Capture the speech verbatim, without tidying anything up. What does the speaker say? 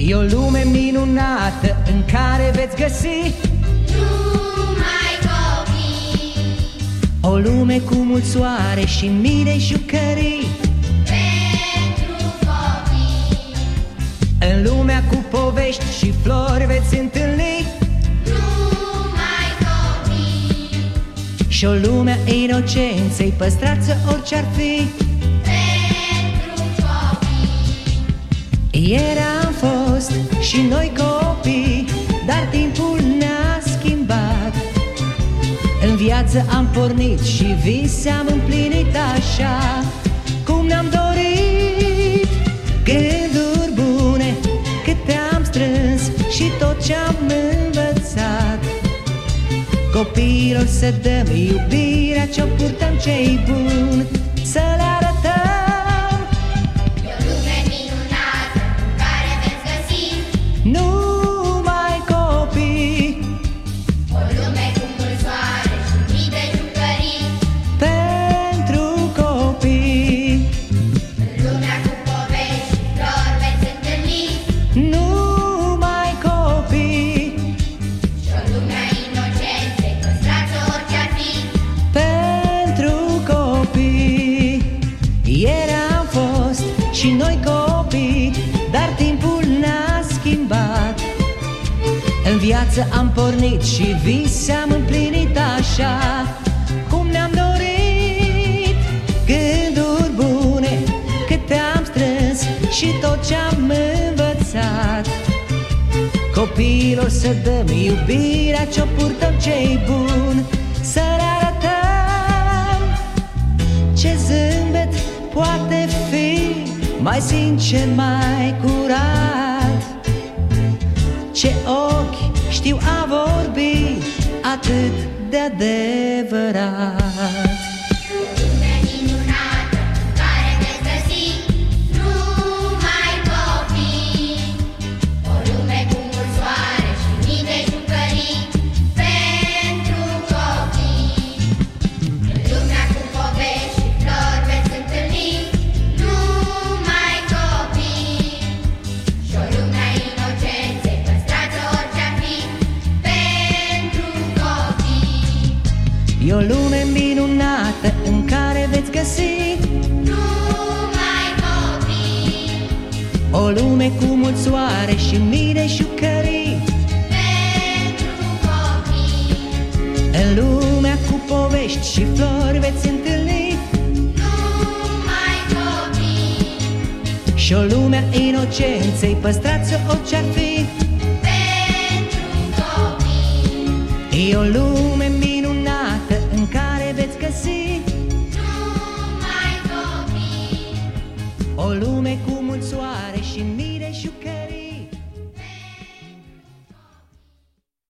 E o lume minunată în care veți găsi numai copii. o lume cu mult soare și mii de jucării. Pentru copii. În lumea cu povești și flori veți întâlni Numai copii. și o lume a inocenței, păstrați-o orice-ar fi. Pentru copii. Ieri am fost și noi copii, dar timpul ne-a schimbat. În viață am pornit și vise am împlinit așa cum ne-am dorit. Gânduri bune cât te-am strâns și tot ce-am învățat. Copiilor să dăm iubirea ce-o purtăm ce-i bun, să le arătăm. E o lume minunată în care veți găsi Numai copii. o lume cu mult soare și mii de jucării. Pentru copii. În lumea cu povești și flori veți întâlni Numai copii. și o lume a inocenței, păstrați-o orice-ar fi. Pentru copii. Ieri am fost și noi copii, dar timpul ne-a schimbat. În viață am pornit și vise am împlinit așa cum ne-am dorit. Gânduri bune cât te-am strâns și tot ce-am învățat. Copiilor să dăm iubirea ce-o purtăm ce-i bun, să le arătăm. Ce zâmbet poate fi mai sincer, mai curat? Ce ochi știu a vorbi atât de adevărat? Lume minunată în care veți găsi numai copii. O lume cu mult soare și mii de jucării. Pentru copii. În lumea cu povești și flori veți întâlni numai copii. Și o lume a inocenței, păstrați-o orice-ar fi. Pentru copii. E o lume minunată în care veți găsi Numai copii. o lume cu mult soare și mii de jucării. Pentru copii. În lumea cu povești și flori veți întâlni Numai copii. și o lume a inocenței, păstrați-o orice-ar fi. Pentru copii. E o lume minunată în care veți găsi Numai copii. o lume cu mult soare și mii de jucării.